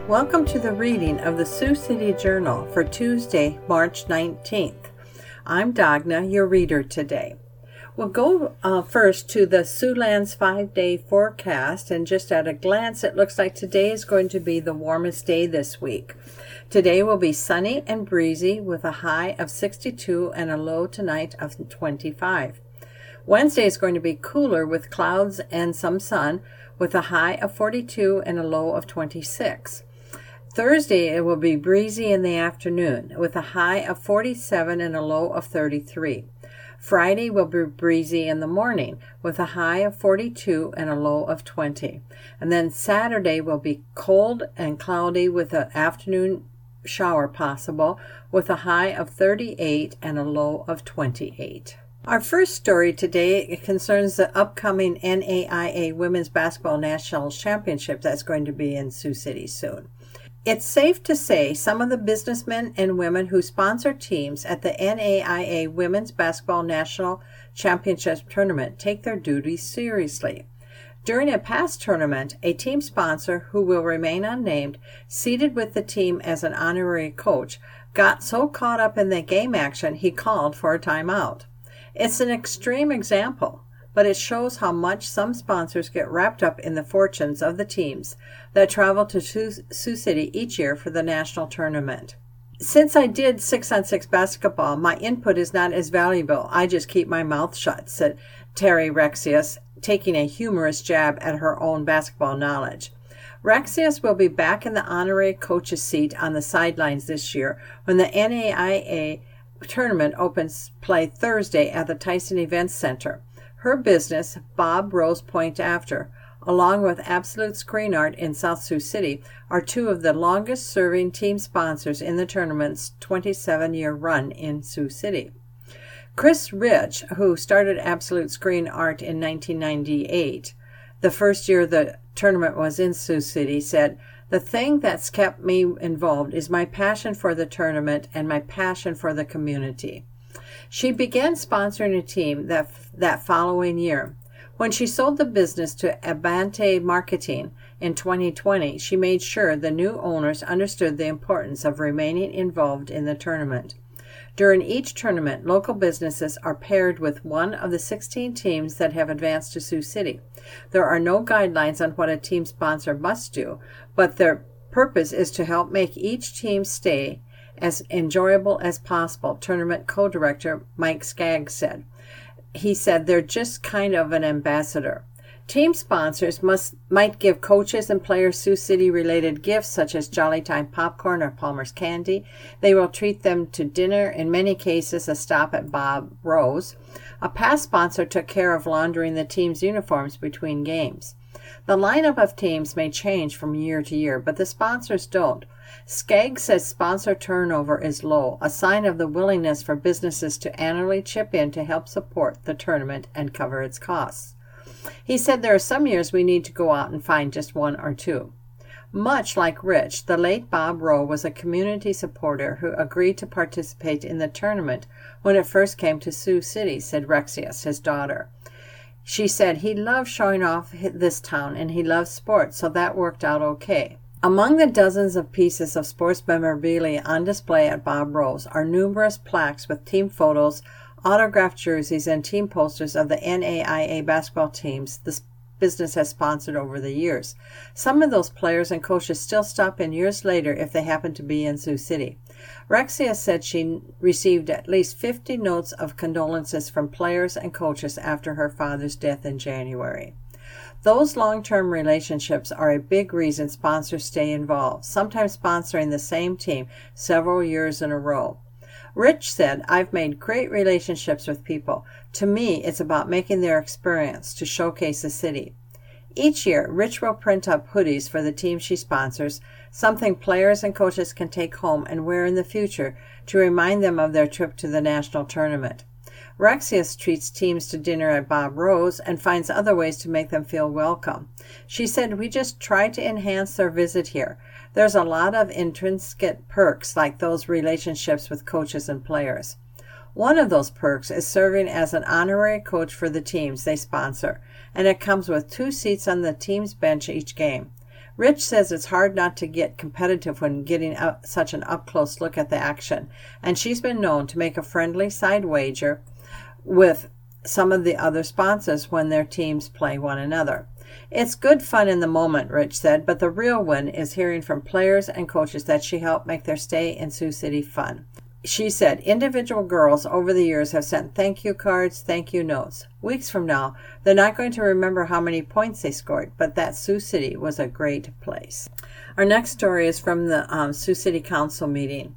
Welcome to the reading of the Sioux City Journal for Tuesday, March 19th. I'm Dagna, your reader today. We'll go first to the Siouxlands 5-day forecast, and just at a glance, it looks like today is going to be the warmest day this week. Today will be sunny and breezy with a high of 62 and a low tonight of 25. Wednesday is going to be cooler with clouds and some sun with a high of 42 and a low of 26. Thursday, it will be breezy in the afternoon with a high of 47 and a low of 33. Friday will be breezy in the morning with a high of 42 and a low of 20. And then Saturday will be cold and cloudy with an afternoon shower possible with a high of 38 and a low of 28. Our first story today concerns the upcoming NAIA Women's Basketball National Championship that's going to be in Sioux City soon. It's safe to say some of the businessmen and women who sponsor teams at the NAIA Women's Basketball National Championship Tournament take their duties seriously. During a past tournament, a team sponsor, who will remain unnamed, seated with the team as an honorary coach, got so caught up in the game action he called for a timeout. It's an extreme example, but it shows how much some sponsors get wrapped up in the fortunes of the teams that travel to Sioux City each year for the national tournament. Since I did 6-on-6 basketball, my input is not as valuable. I just keep my mouth shut, said Terry Rexius, taking a humorous jab at her own basketball knowledge. Rexius will be back in the honorary coach's seat on the sidelines this year when the NAIA tournament opens play Thursday at the Tyson Events Center. Her business, Bob Rose Point After, along with Absolute Screen Art in South Sioux City, are two of the longest-serving team sponsors in the tournament's 27-year run in Sioux City. Chris Rich, who started Absolute Screen Art in 1998, the first year the tournament was in Sioux City, said, "The thing that's kept me involved is my passion for the tournament and my passion for the community." She began sponsoring a team that following year. When she sold the business to Abante Marketing in 2020, she made sure the new owners understood the importance of remaining involved in the tournament. During each tournament, local businesses are paired with one of the 16 teams that have advanced to Sioux City. There are no guidelines on what a team sponsor must do, but their purpose is to help make each team stay as enjoyable as possible, tournament co-director Mike Skaggs said. He said they're just kind of an ambassador. Team sponsors might give coaches and players Sioux City-related gifts such as Jolly Time popcorn or Palmer's candy. They will treat them to dinner, in many cases a stop at Bob Rose. A past sponsor took care of laundering the team's uniforms between games. The lineup of teams may change from year to year, but the sponsors don't. Skaggs says sponsor turnover is low, a sign of the willingness for businesses to annually chip in to help support the tournament and cover its costs. He said there are some years we need to go out and find just one or two. Much like Rich, the late Bob Rowe was a community supporter who agreed to participate in the tournament when it first came to Sioux City, said Rexius, his daughter. She said he loved showing off this town and he loves sports, so that worked out okay. Among the dozens of pieces of sports memorabilia on display at Bob Rose are numerous plaques with team photos, autographed jerseys, and team posters of the NAIA basketball teams the business has sponsored over the years. Some of those players and coaches still stop in years later if they happen to be in Sioux City. Rexia said she received at least 50 notes of condolences from players and coaches after her father's death in January. Those long-term relationships are a big reason sponsors stay involved, sometimes sponsoring the same team several years in a row. Rich said, "I've made great relationships with people. To me, it's about making their experience to showcase the city." Each year, Rich will print up hoodies for the team she sponsors, something players and coaches can take home and wear in the future to remind them of their trip to the national tournament. Rexius treats teams to dinner at Bob Rose and finds other ways to make them feel welcome. She said, "We just try to enhance their visit here. There's a lot of intrinsic perks like those relationships with coaches and players." One of those perks is serving as an honorary coach for the teams they sponsor, and it comes with 2 seats on the team's bench each game. Rich says it's hard not to get competitive when getting such an up-close look at the action, and she's been known to make a friendly side wager with some of the other sponsors when their teams play one another. It's good fun in the moment, Rich said, but the real win is hearing from players and coaches that she helped make their stay in Sioux City fun. She said individual girls over the years have sent thank you cards, thank you notes. Weeks from now, they're not going to remember how many points they scored, but that Sioux City was a great place. Our next story is from the Sioux City Council meeting.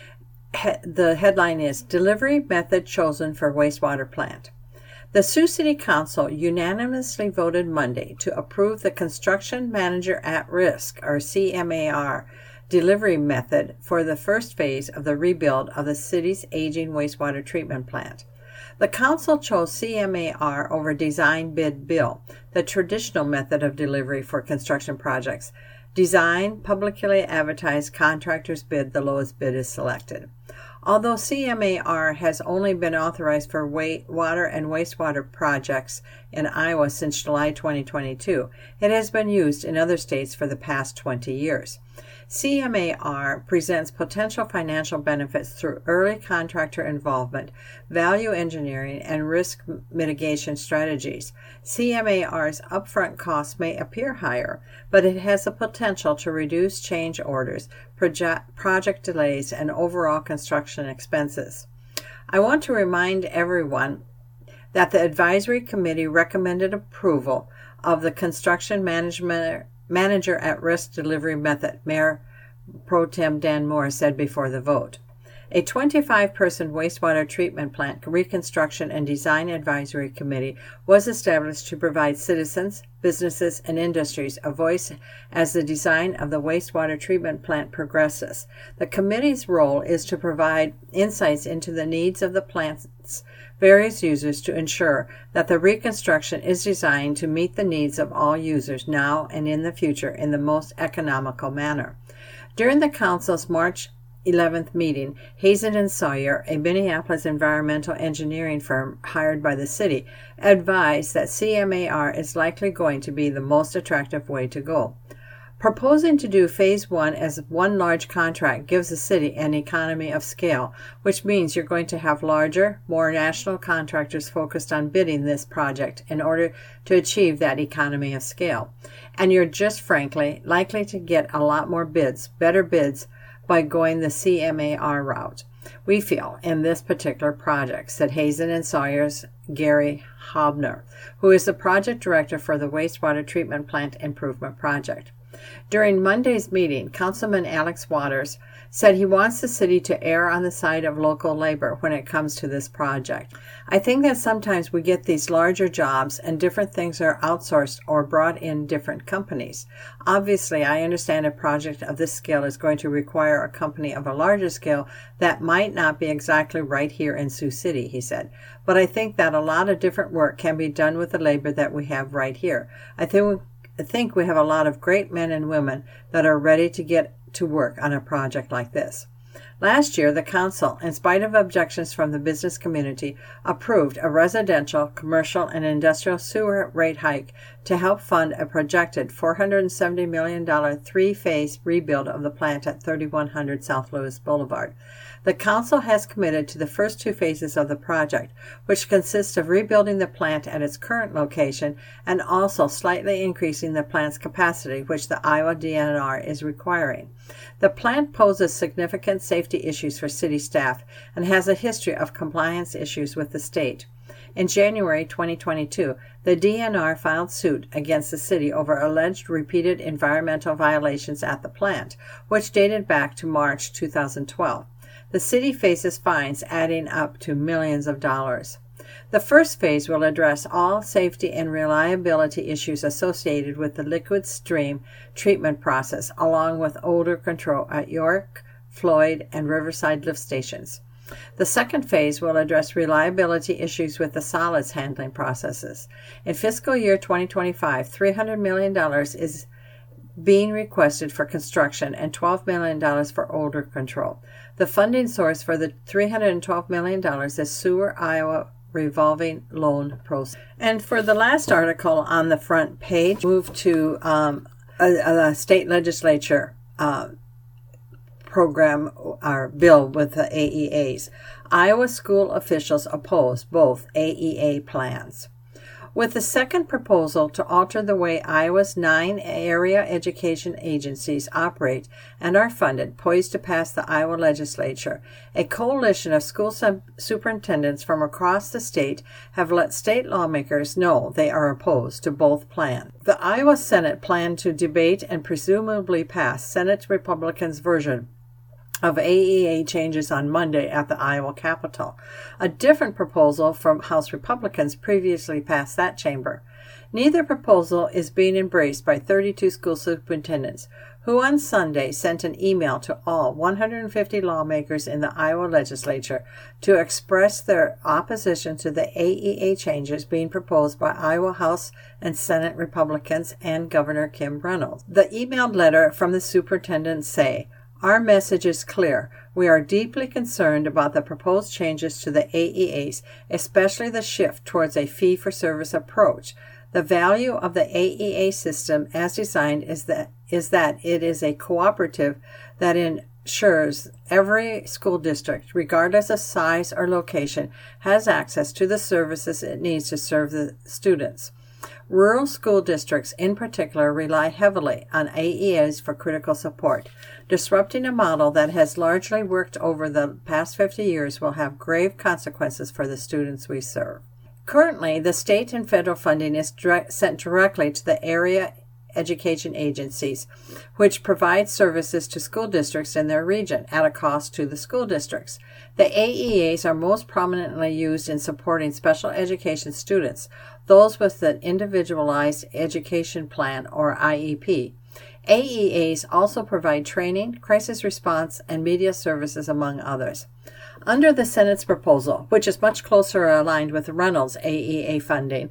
The headline is Delivery Method Chosen for Wastewater Plant. The Sioux City Council unanimously voted Monday to approve the Construction Manager at Risk, or CMAR, delivery method for the first phase of the rebuild of the city's aging wastewater treatment plant. The council chose CMAR over design bid bill, the traditional method of delivery for construction projects. Design, publicly advertised, contractors bid, the lowest bid is selected. Although CMAR has only been authorized for water and wastewater projects in Iowa since July 2022, it has been used in other states for the past 20 years. CMAR presents potential financial benefits through early contractor involvement, value engineering, and risk mitigation strategies. CMAR's upfront costs may appear higher, but it has the potential to reduce change orders, project delays, and overall construction expenses. I want to remind everyone that the advisory committee recommended approval of the construction manager at risk delivery method, Mayor Pro Tem Dan Moore said before the vote. A 25-person wastewater treatment plant reconstruction and design advisory committee was established to provide citizens, businesses, and industries a voice as the design of the wastewater treatment plant progresses. The committee's role is to provide insights into the needs of the plant's various users to ensure that the reconstruction is designed to meet the needs of all users now and in the future in the most economical manner. During the Council's March 11th meeting, Hazen & Sawyer, a Minneapolis environmental engineering firm hired by the city, advised that CMAR is likely going to be the most attractive way to go. Proposing to do Phase 1 as one large contract gives the city an economy of scale, which means you're going to have larger, more national contractors focused on bidding this project in order to achieve that economy of scale. And you're just frankly likely to get a lot more bids, better bids, by going the CMAR route, we feel, in this particular project, said Hazen & Sawyer's Gary Hobner, who is the project director for the wastewater treatment plant improvement project. During Monday's meeting, Councilman Alex Waters said he wants the city to err on the side of local labor when it comes to this project. I think that sometimes we get these larger jobs and different things are outsourced or brought in different companies. Obviously, I understand a project of this scale is going to require a company of a larger scale that might not be exactly right here in Sioux City, he said. But I think that a lot of different work can be done with the labor that we have right here. I think we have a lot of great men and women that are ready to get to work on a project like this. Last year, the council, in spite of objections from the business community, approved a residential, commercial, and industrial sewer rate hike to help fund a projected $470 million three-phase rebuild of the plant at 3100 South Lewis Boulevard. The council has committed to the first two phases of the project, which consists of rebuilding the plant at its current location and also slightly increasing the plant's capacity, which the Iowa DNR is requiring. The plant poses significant safety issues for city staff and has a history of compliance issues with the state. In January 2022, the DNR filed suit against the city over alleged repeated environmental violations at the plant, which dated back to March 2012. The city faces fines adding up to millions of dollars. The first phase will address all safety and reliability issues associated with the liquid stream treatment process, along with odor control at York, Floyd, and Riverside lift stations. The second phase will address reliability issues with the solids handling processes. In fiscal year 2025, $300 million is being requested for construction and $12 million for odor control. The funding source for the $312 million is Sewer Iowa Revolving Loan Proceeds. And for the last article on the front page, move to a state legislature program or bill with the AEAs. Iowa school officials oppose both AEA plans. With the second proposal to alter the way Iowa's 9 area education agencies operate and are funded, poised to pass the Iowa legislature, a coalition of school superintendents from across the state have let state lawmakers know they are opposed to both plans. The Iowa Senate planned to debate and presumably pass Senate Republicans' version of AEA changes on Monday at the Iowa Capitol. A different proposal from House Republicans previously passed that chamber. Neither proposal is being embraced by 32 school superintendents, who on Sunday sent an email to all 150 lawmakers in the Iowa legislature to express their opposition to the AEA changes being proposed by Iowa House and Senate Republicans and Governor Kim Reynolds. The emailed letter from the superintendents say, "Our message is clear. We are deeply concerned about the proposed changes to the AEAs, especially the shift towards a fee-for-service approach. The value of the AEA system as designed is that it is a cooperative that ensures every school district, regardless of size or location, has access to the services it needs to serve the students. Rural school districts, in particular, rely heavily on AEAs for critical support. Disrupting a model that has largely worked over the past 50 years will have grave consequences for the students we serve." Currently, the state and federal funding is sent directly to the area education agencies, which provide services to school districts in their region at a cost to the school districts. The AEAs are most prominently used in supporting special education students, those with an individualized education plan or IEP. AEAs also provide training, crisis response, and media services, among others. Under the Senate's proposal, which is much closer aligned with Reynolds' AEA funding,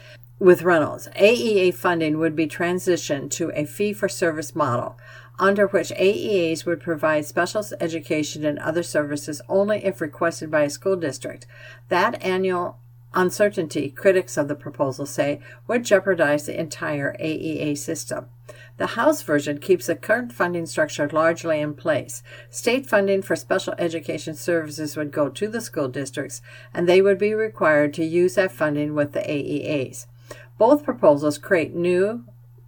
AEA funding would be transitioned to a fee-for-service model, under which AEAs would provide special education and other services only if requested by a school district. That annual uncertainty, critics of the proposal say, would jeopardize the entire AEA system. The House version keeps the current funding structure largely in place. State funding for special education services would go to the school districts, and they would be required to use that funding with the AEAs. Both proposals create new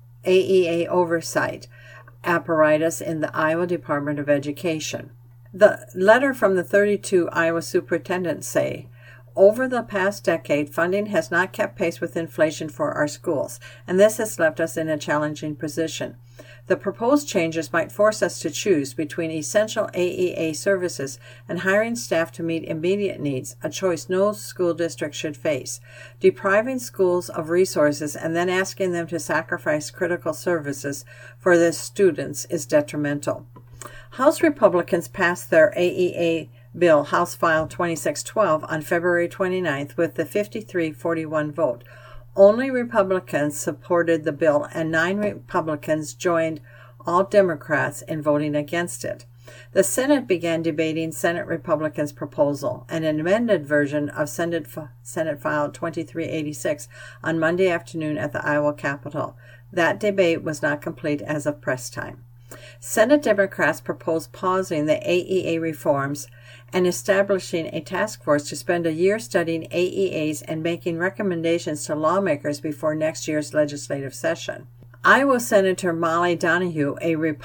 AEA oversight apparatus in the Iowa Department of Education. The letter from the 32 Iowa superintendents say, "Over the past decade, funding has not kept pace with inflation for our schools, and this has left us in a challenging position. The proposed changes might force us to choose between essential AEA services and hiring staff to meet immediate needs, a choice no school district should face. Depriving schools of resources and then asking them to sacrifice critical services for their students is detrimental." House Republicans passed their AEA bill, House File 2612, on February 29th with the 53-41 vote. Only Republicans supported the bill, and 9 Republicans joined all Democrats in voting against it. The Senate began debating Senate Republicans' proposal, an amended version of Senate File 2386, on Monday afternoon at the Iowa Capitol. That debate was not complete as of press time. Senate Democrats proposed pausing the AEA reforms and establishing a task force to spend a year studying AEAs and making recommendations to lawmakers before next year's legislative session. Iowa Senator Molly Donahue,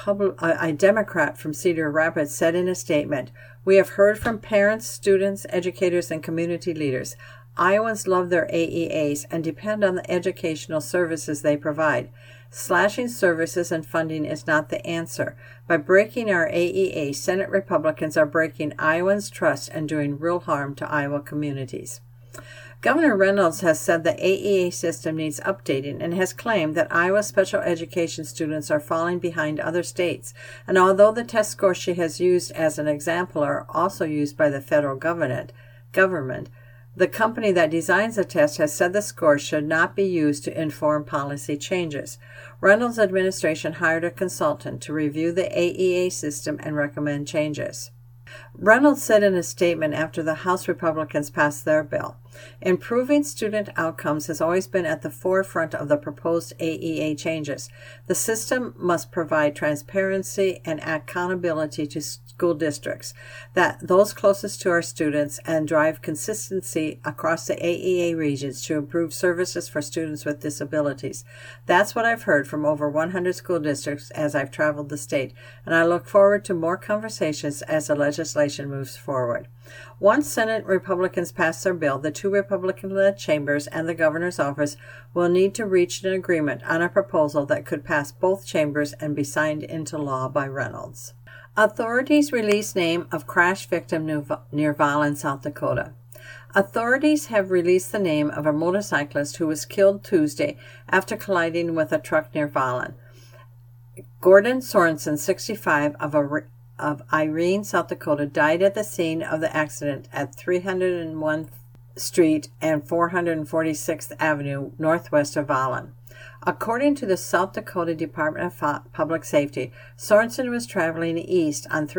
a Democrat from Cedar Rapids, said in a statement, "We have heard from parents, students, educators, and community leaders. Iowans love their AEAs and depend on the educational services they provide. Slashing services and funding is not the answer. By breaking our AEA, Senate Republicans are breaking Iowans' trust and doing real harm to Iowa communities." Governor Reynolds has said the AEA system needs updating and has claimed that Iowa special education students are falling behind other states. And although the test scores she has used as an example are also used by the federal government, the company that designs the test has said the scores should not be used to inform policy changes. Reynolds' administration hired a consultant to review the AEA system and recommend changes. Reynolds said in a statement after the House Republicans passed their bill, "Improving student outcomes has always been at the forefront of the proposed AEA changes. The system must provide transparency and accountability to school districts, that those closest to our students, and drive consistency across the AEA regions to improve services for students with disabilities. That's what I've heard from over 100 school districts as I've traveled the state, and I look forward to more conversations as the legislation moves forward." Once Senate Republicans pass their bill, the two Republican-led chambers and the governor's office will need to reach an agreement on a proposal that could pass both chambers and be signed into law by Reynolds. Authorities release name of crash victim near Vollen, South Dakota. Authorities have released the name of a motorcyclist who was killed Tuesday after colliding with a truck near Vollen. Gordon Sorensen, 65, of Irene, South Dakota, died at the scene of the accident at 301th Street and 446th Avenue, northwest of Vollen. According to the South Dakota Department of Public Safety, Sorensen was traveling east on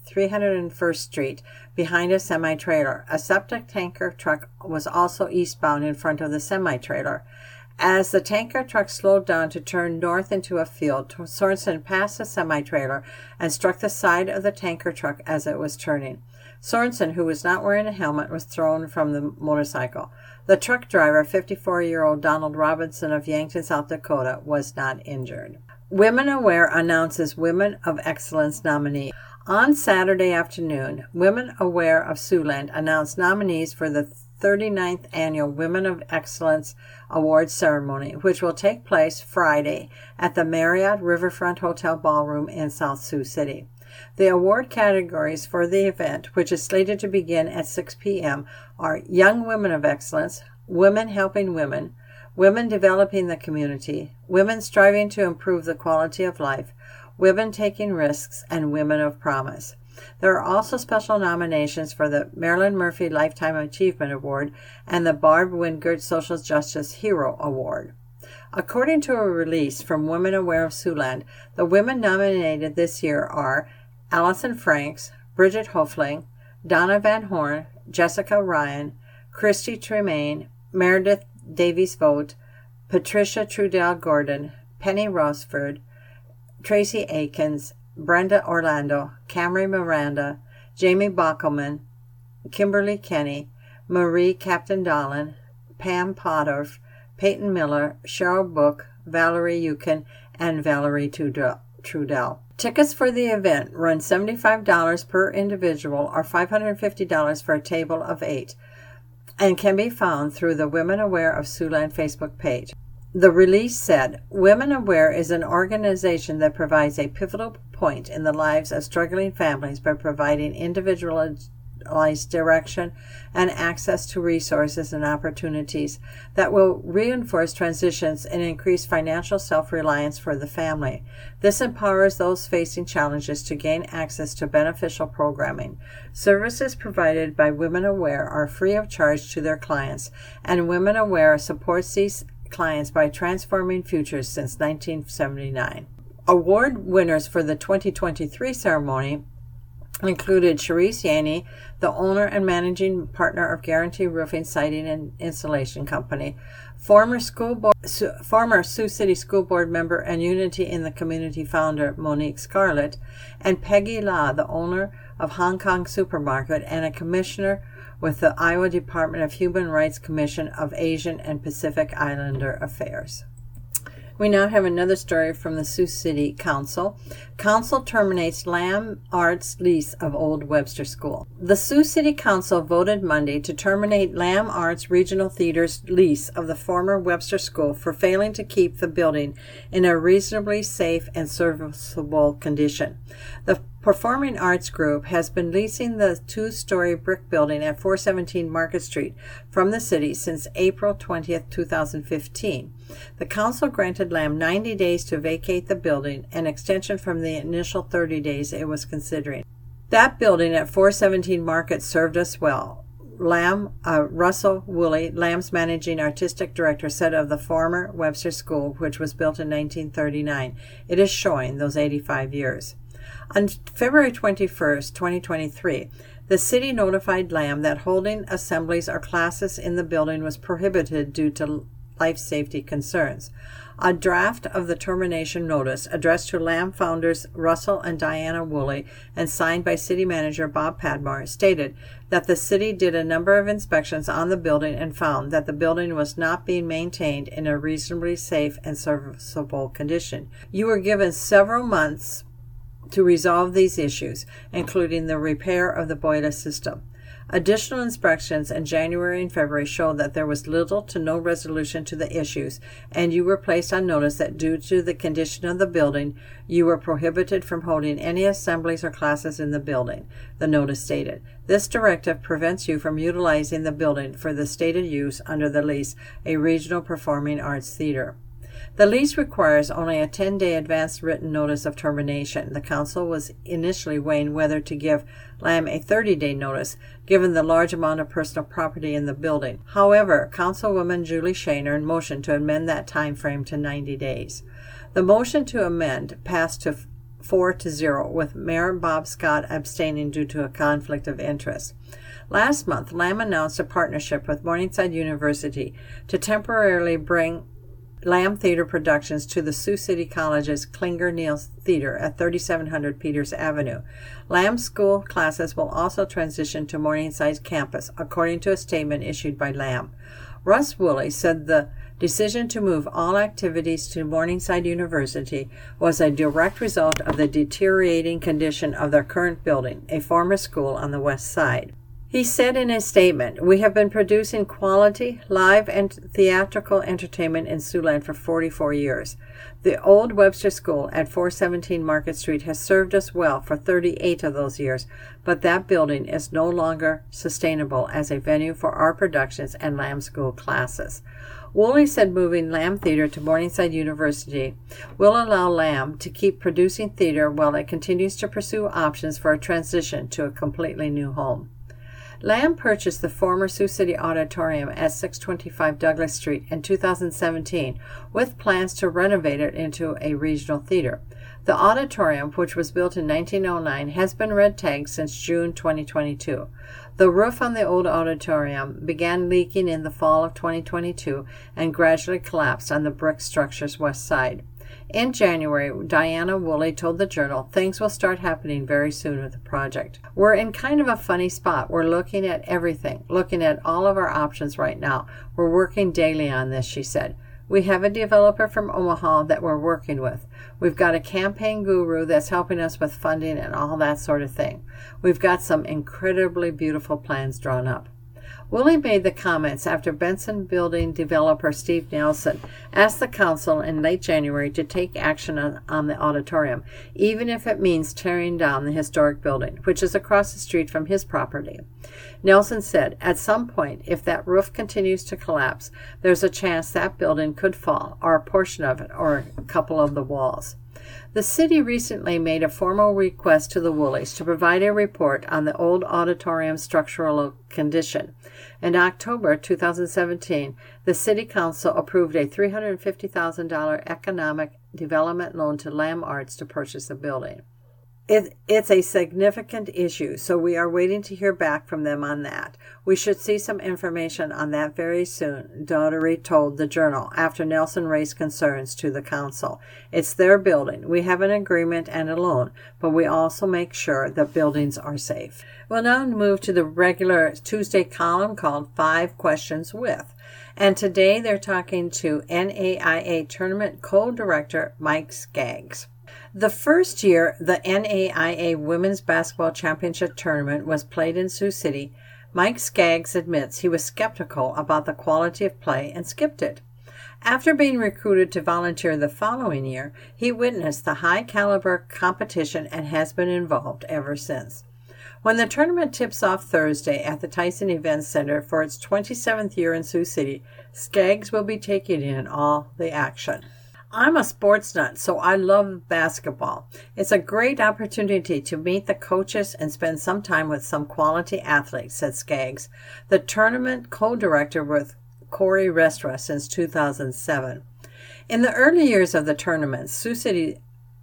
301st Street behind a semi-trailer. A septic tanker truck was also eastbound in front of the semi-trailer. As the tanker truck slowed down to turn north into a field, Sorensen passed the semi-trailer and struck the side of the tanker truck as it was turning. Sorensen, who was not wearing a helmet, was thrown from the motorcycle. The truck driver, 54-year-old Donald Robinson of Yankton, South Dakota, was not injured. Women Aware announces Women of Excellence nominee. On Saturday afternoon, Women Aware of Siouxland announced nominees for the 39th Annual Women of Excellence Awards ceremony, which will take place Friday at the Marriott Riverfront Hotel Ballroom in South Sioux City. The award categories for the event, which is slated to begin at 6 p.m., are Young Women of Excellence, Women Helping Women, Women Developing the Community, Women Striving to Improve the Quality of Life, Women Taking Risks, and Women of Promise. There are also special nominations for the Marilyn Murphy Lifetime Achievement Award and the Barb Wingert Social Justice Hero Award. According to a release from Women Aware of Siouxland, the women nominated this year are Allison Franks, Bridget Hofling, Donna Van Horn, Jessica Ryan, Christy Tremaine, Meredith Davies-Vogt, Patricia Trudell Gordon, Penny Rosford, Tracy Akins, Brenda Orlando, Camry Miranda, Jamie Bockelman, Kimberly Kenny, Marie Captain Dolan, Pam Podorf, Peyton Miller, Cheryl Book, Valerie Yukin, and Valerie Trudell. Tickets for the event run $75 per individual or $550 for a table of 8 and can be found through the Women Aware of Siouxland Facebook page. The release said, Women Aware is an organization that provides a pivotal point in the lives of struggling families by providing individualized direction and access to resources and opportunities that will reinforce transitions and increase financial self-reliance for the family. This empowers those facing challenges to gain access to beneficial programming. Services provided by Women Aware are free of charge to their clients, and Women Aware supports these clients by transforming futures since 1979. Award winners for the 2023 ceremony included Cherise Yanni, the owner and managing partner of Guarantee Roofing Siding and Insulation Company, former Sioux City School Board member and Unity in the Community founder Monique Scarlett, and Peggy La, the owner of Hong Kong Supermarket and a commissioner with the Iowa Department of Human Rights Commission of Asian and Pacific Islander Affairs. We now have another story from the Sioux City Council. Council terminates Lamb Arts lease of Old Webster School. The Sioux City Council voted Monday to terminate Lamb Arts Regional Theater's lease of the former Webster School for failing to keep the building in a reasonably safe and serviceable condition. The Performing Arts Group has been leasing the two-story brick building at 417 Market Street from the city since April 20, 2015. The council granted Lamb 90 days to vacate the building, an extension from the initial 30 days it was considering. That building at 417 Market served us well. Russell Woolley, Lamb's managing artistic director, said of the former Webster School, which was built in 1939, it is showing those 85 years. On February 21st, 2023, the city notified Lamb that holding assemblies or classes in the building was prohibited due to life safety concerns. A draft of the termination notice addressed to Lamb founders Russell and Diana Woolley and signed by City Manager Bob Padmore stated that the city did a number of inspections on the building and found that the building was not being maintained in a reasonably safe and serviceable condition. You were given several months to resolve these issues, including the repair of the boiler system. Additional inspections in January and February showed that there was little to no resolution to the issues, and you were placed on notice that due to the condition of the building, you were prohibited from holding any assemblies or classes in the building, the notice stated. This directive prevents you from utilizing the building for the stated use under the lease, a regional performing arts theater. The lease requires only a 10-day advance written notice of termination. The council was initially weighing whether to give Lamb a 30-day notice, given the large amount of personal property in the building. However, Councilwoman Julie Shaner motioned to amend that time frame to 90 days. The motion to amend passed to 4-0, with Mayor Bob Scott abstaining due to a conflict of interest. Last month, Lamb announced a partnership with Morningside University to temporarily bring Lamb Theater Productions to the Sioux City College's Klinger-Neal Theater at 3700 Peters Avenue. Lamb school classes will also transition to Morningside's campus, according to a statement issued by Lamb. Russ Woolley said the decision to move all activities to Morningside University was a direct result of the deteriorating condition of their current building, a former school on the west side. He said in his statement, "We have been producing quality, live and theatrical entertainment in Siouxland for 44 years. The old Webster School at 417 Market Street has served us well for 38 of those years, but that building is no longer sustainable as a venue for our productions and Lamb School classes." Woolley said moving Lamb Theater to Morningside University will allow Lamb to keep producing theater while it continues to pursue options for a transition to a completely new home. Lamb purchased the former Sioux City Auditorium at 625 Douglas Street in 2017 with plans to renovate it into a regional theater. The auditorium, which was built in 1909, has been red tagged since June 2022. The roof on the old auditorium began leaking in the fall of 2022 and gradually collapsed on the brick structure's west side. In January, Diana Woolley told the Journal things will start happening very soon with the project. "We're in kind of a funny spot. We're looking at everything, looking at all of our options right now. We're working daily on this," she said. "We have a developer from Omaha that we're working with. We've got a campaign guru that's helping us with funding and all that sort of thing. We've got some incredibly beautiful plans drawn up." Woolley made the comments after Benson building developer Steve Nelson asked the council in late January to take action on the auditorium, even if it means tearing down the historic building, which is across the street from his property. Nelson said, "At some point, if that roof continues to collapse, there's a chance that building could fall, or a portion of it, or a couple of the walls." The city recently made a formal request to the Woolleys to provide a report on the old auditorium structural condition. In October 2017, the City Council approved a $350,000 economic development loan to Lamb Arts to purchase the building. It's a significant issue, so we are waiting to hear back from them on that. We should see some information on that very soon, Daugherty told the Journal after Nelson raised concerns to the council. "It's their building. We have an agreement and a loan, but we also make sure that buildings are safe." We'll now move to the regular Tuesday column called 5 Questions With. And today they're talking to NAIA Tournament Co-Director Mike Skaggs. The first year the NAIA Women's Basketball Championship Tournament was played in Sioux City, Mike Skaggs admits he was skeptical about the quality of play and skipped it. After being recruited to volunteer the following year, he witnessed the high-caliber competition and has been involved ever since. When the tournament tips off Thursday at the Tyson Events Center for its 27th year in Sioux City, Skaggs will be taking in all the action. "I'm a sports nut, so I love basketball. It's a great opportunity to meet the coaches and spend some time with some quality athletes," said Skaggs, the tournament co-director with Corey Restra since 2007. In the early years of the tournament, Sioux City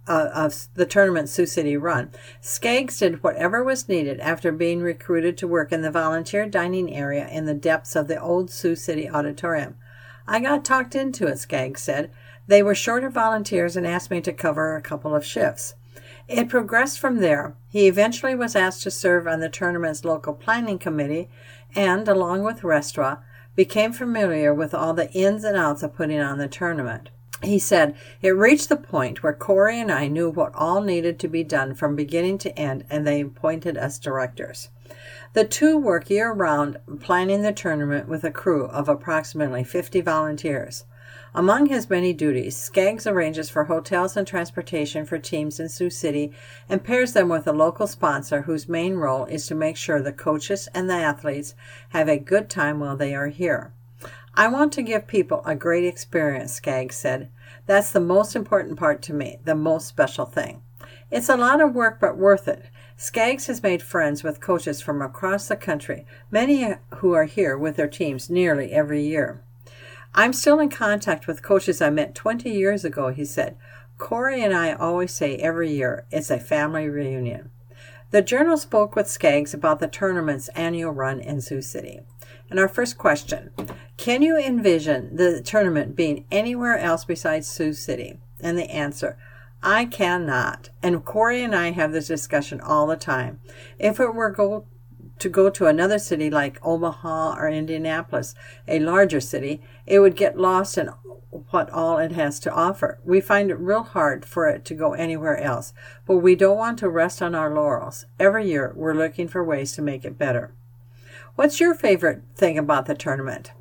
of the tournament Sioux City run. Skaggs did whatever was needed after being recruited to work in the volunteer dining area in the depths of the old Sioux City auditorium. I got talked into it, Skaggs said. They were short of volunteers and asked me to cover a couple of shifts. It progressed from there. He eventually was asked to serve on the tournament's local planning committee and, along with Restra, became familiar with all the ins and outs of putting on the tournament. He said, "It reached the point where Corey and I knew what all needed to be done from beginning to end, and they appointed us directors." The two work year-round planning the tournament with a crew of approximately 50 volunteers. Among his many duties, Skaggs arranges for hotels and transportation for teams in Sioux City and pairs them with a local sponsor whose main role is to make sure the coaches and the athletes have a good time while they are here. "I want to give people a great experience," Skaggs said. "That's the most important part to me, the most special thing. It's a lot of work, but worth it." Skaggs has made friends with coaches from across the country, many who are here with their teams nearly every year. "I'm still in contact with coaches I met 20 years ago," he said. "Corey and I always say every year it's a family reunion." The Journal spoke with Skaggs about the tournament's annual run in Sioux City. And our first question, can you envision the tournament being anywhere else besides Sioux City? And the answer, I cannot. And Corey and I have this discussion all the time. If it were to go to another city like Omaha or Indianapolis, a larger city, it would get lost in what all it has to offer. We find it real hard for it to go anywhere else, but we don't want to rest on our laurels. Every year, we're looking for ways to make it better. What's your favorite thing about the tournament?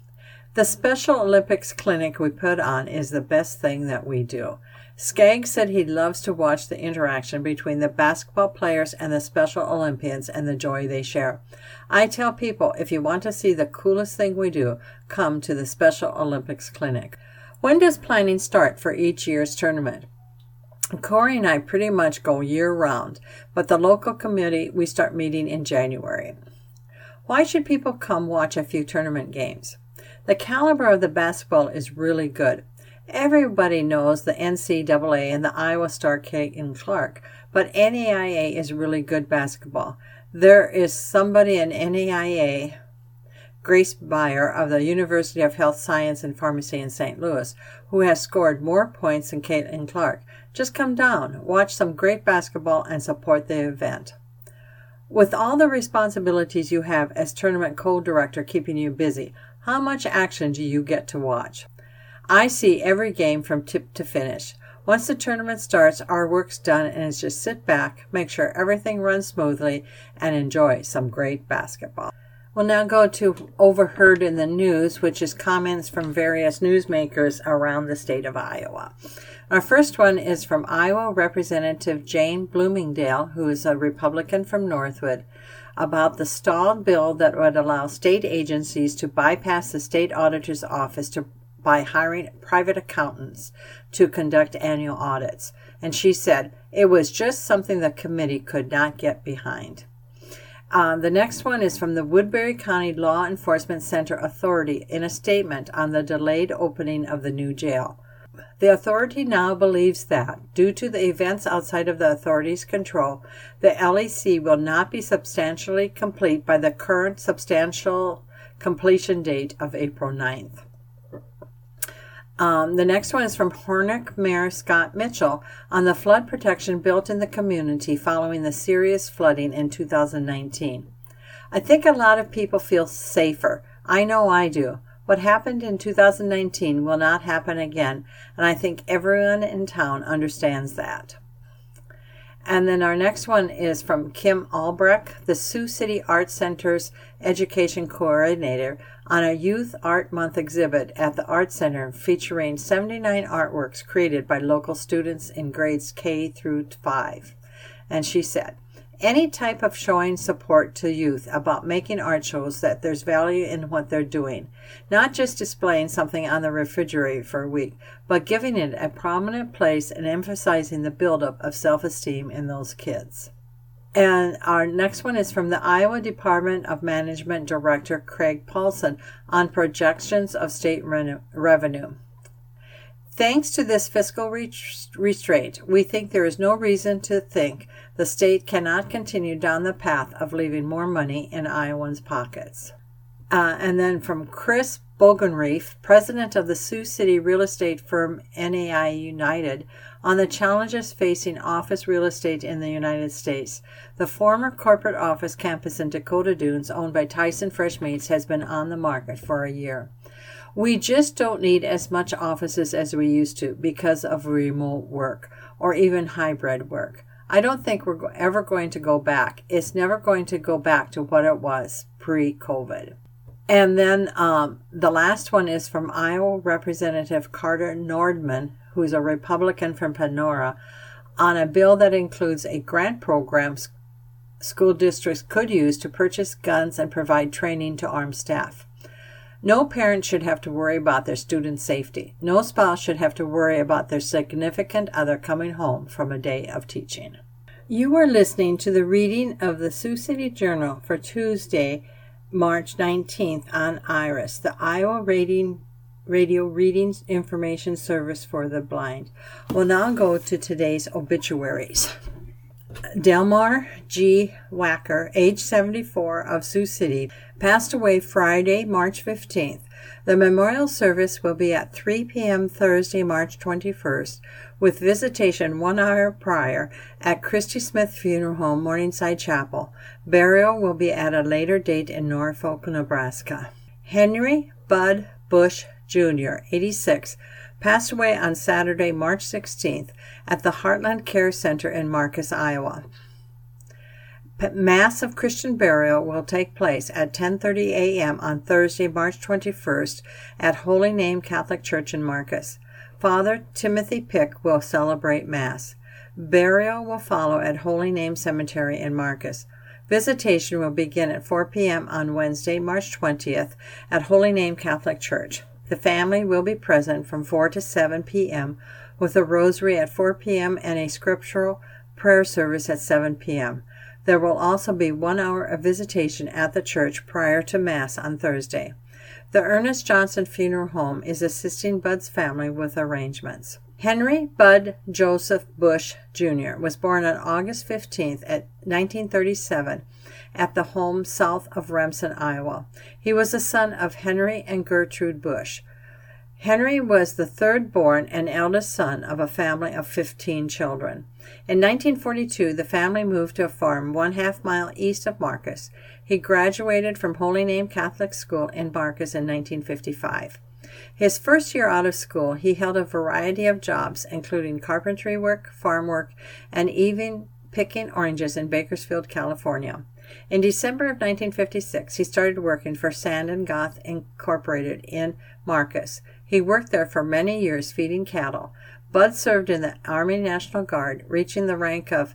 The Special Olympics clinic we put on is the best thing that we do. Skaggs said he loves to watch the interaction between the basketball players and the Special Olympians and the joy they share. I tell people, if you want to see the coolest thing we do, come to the Special Olympics clinic. When does planning start for each year's tournament? Corey and I pretty much go year-round, but the local committee, we start meeting in January. Why should people come watch a few tournament games? The caliber of the basketball is really good. Everybody knows the NCAA and the Iowa Star Caitlin Clark, but NAIA is really good basketball. There is somebody in NAIA, Grace Beyer of the University of Health Science and Pharmacy in St. Louis, who has scored more points than Caitlin Clark. Just come down, watch some great basketball, and support the event. With all the responsibilities you have as tournament co-director keeping you busy, how much action do you get to watch? I see every game from tip to finish. Once the tournament starts, our work's done and it's just sit back, make sure everything runs smoothly, and enjoy some great basketball. We'll now go to Overheard in the News, which is comments from various newsmakers around the state of Iowa. Our first one is from Iowa Representative Jane Bloomingdale, who is a Republican from Northwood, about the stalled bill that would allow state agencies to bypass the state auditor's office by hiring private accountants to conduct annual audits. And she said, it was just something the committee could not get behind. The next one is from the Woodbury County Law Enforcement Center Authority in a statement on the delayed opening of the new jail. The authority now believes that, due to the events outside of the authority's control, the LEC will not be substantially complete by the current substantial completion date of April 9th. The next one is from Hornick Mayor Scott Mitchell on the flood protection built in the community following the serious flooding in 2019. I think a lot of people feel safer. I know I do. What happened in 2019 will not happen again, and I think everyone in town understands that. And then our next one is from Kim Albrecht, the Sioux City Art Center's education coordinator, on a Youth Art Month exhibit at the Art Center featuring 79 artworks created by local students in grades K through 5. And she said, any type of showing support to youth about making art shows that there's value in what they're doing, not just displaying something on the refrigerator for a week, but giving it a prominent place and emphasizing the buildup of self-esteem in those kids. And our next one is from the Iowa Department of Management Director Craig Paulson on projections of state revenue. Thanks to this fiscal restraint, we think there is no reason to think the state cannot continue down the path of leaving more money in Iowans' pockets. And then from Chris Bogenreef, president of the Sioux City real estate firm NAI United, on the challenges facing office real estate in the United States. The former corporate office campus in Dakota Dunes, owned by Tyson Fresh Meats, has been on the market for a year. We just don't need as much offices as we used to because of remote work or even hybrid work. I don't think we're ever going to go back. It's never going to go back to what it was pre-COVID. And then the last one is from Iowa Representative Carter Nordman, who's a Republican from Panora, on a bill that includes a grant program school districts could use to purchase guns and provide training to armed staff. No parent should have to worry about their student safety. No spouse should have to worry about their significant other coming home from a day of teaching. You are listening to the reading of the Sioux City Journal for Tuesday, March 19th on IRIS, the Iowa Radio Readings Information Service for the Blind. We'll now go to today's obituaries. Delmar G. Wacker, age 74, of Sioux City, passed away Friday, March 15th. The memorial service will be at 3 p.m. Thursday, March 21st, with visitation 1 hour prior at Christy Smith Funeral Home, Morningside Chapel. Burial will be at a later date in Norfolk, Nebraska. Henry Bud Bush Jr., 86, passed away on Saturday, March 16th at the Heartland Care Center in Marcus, Iowa. Mass of Christian burial will take place at 10:30 a.m. on Thursday, March 21st at Holy Name Catholic Church in Marcus. Father Timothy Pick will celebrate Mass. Burial will follow at Holy Name Cemetery in Marcus. Visitation will begin at 4 p.m. on Wednesday, March 20th at Holy Name Catholic Church. The family will be present from 4 to 7 p.m. with a rosary at 4 p.m. and a scriptural prayer service at 7 p.m. There will also be 1 hour of visitation at the church prior to Mass on Thursday. The Ernest Johnson Funeral Home is assisting Bud's family with arrangements. Henry Bud Joseph Bush Jr. was born on August 15th at 1937 at the home south of Remsen, Iowa. He was the son of Henry and Gertrude Bush. Henry was the third born and eldest son of a family of 15 children. In 1942, the family moved to a farm 1/2 mile east of Marcus. He graduated from Holy Name Catholic School in Marcus in 1955. His first year out of school, he held a variety of jobs, including carpentry work, farm work, and even picking oranges in Bakersfield, California. In December of 1956, he started working for Sand & Goth Incorporated in Marcus. He worked there for many years feeding cattle. Bud served in the Army National Guard, reaching the rank of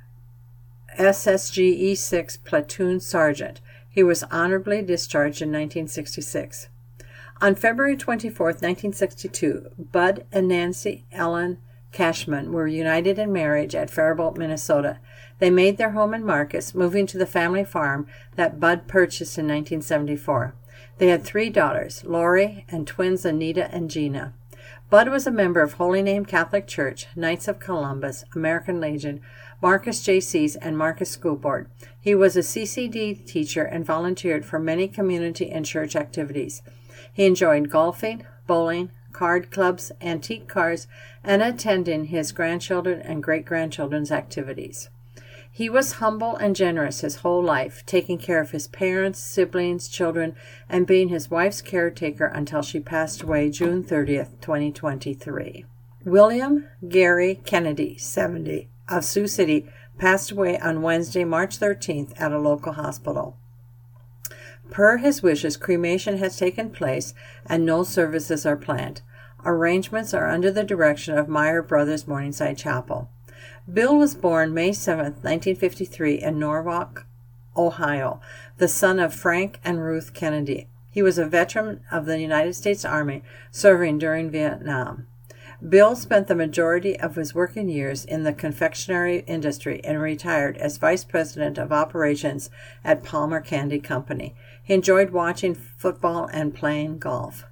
SSG E6 Platoon Sergeant. He was honorably discharged in 1966. On February 24, 1962, Bud and Nancy Ellen Cashman were united in marriage at Faribault, Minnesota. They made their home in Marcus, moving to the family farm that Bud purchased in 1974. They had 3 daughters, Lori and twins Anita and Gina. Bud was a member of Holy Name Catholic Church, Knights of Columbus, American Legion, Marcus JCs, and Marcus School Board. He was a CCD teacher and volunteered for many community and church activities. He enjoyed golfing, bowling, card clubs, antique cars, and attending his grandchildren and great-grandchildren's activities. He was humble and generous his whole life, taking care of his parents, siblings, children, and being his wife's caretaker until she passed away June 30th, 2023. William Gary Kennedy, 70, of Sioux City, passed away on Wednesday, March 13th at a local hospital. Per his wishes, cremation has taken place and no services are planned. Arrangements are under the direction of Meyer Brothers Morningside Chapel. Bill was born May 7, 1953 in Norwalk, Ohio, the son of Frank and Ruth Kennedy. He was a veteran of the United States Army, serving during Vietnam. Bill spent the majority of his working years in the confectionery industry and retired as Vice President of Operations at Palmer Candy Company. He enjoyed watching football and playing golf.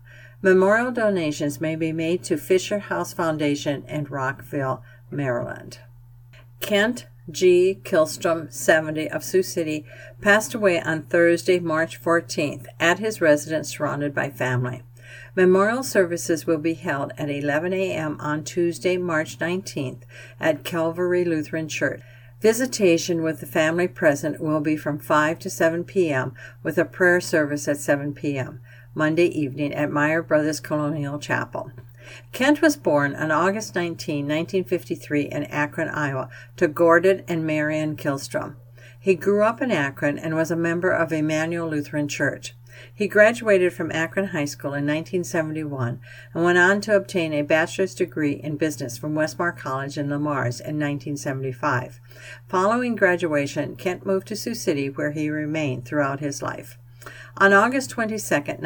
Memorial donations may be made to Fisher House Foundation in Rockville, Maryland. Kent G. Kilstrom, 70, of Sioux City, passed away on Thursday, March 14th, at his residence surrounded by family. Memorial services will be held at 11 a.m. on Tuesday, March 19th, at Calvary Lutheran Church. Visitation with the family present will be from 5 to 7 p.m. with a prayer service at 7 p.m. Monday evening at Meyer Brothers Colonial Chapel. Kent was born on August 19, 1953 in Akron, Iowa, to Gordon and Marion Kilstrom. He grew up in Akron and was a member of Emmanuel Lutheran Church. He graduated from Akron High School in 1971 and went on to obtain a bachelor's degree in business from Westmar College in Le Mars in 1975. Following graduation, Kent moved to Sioux City, where he remained throughout his life. On August 22,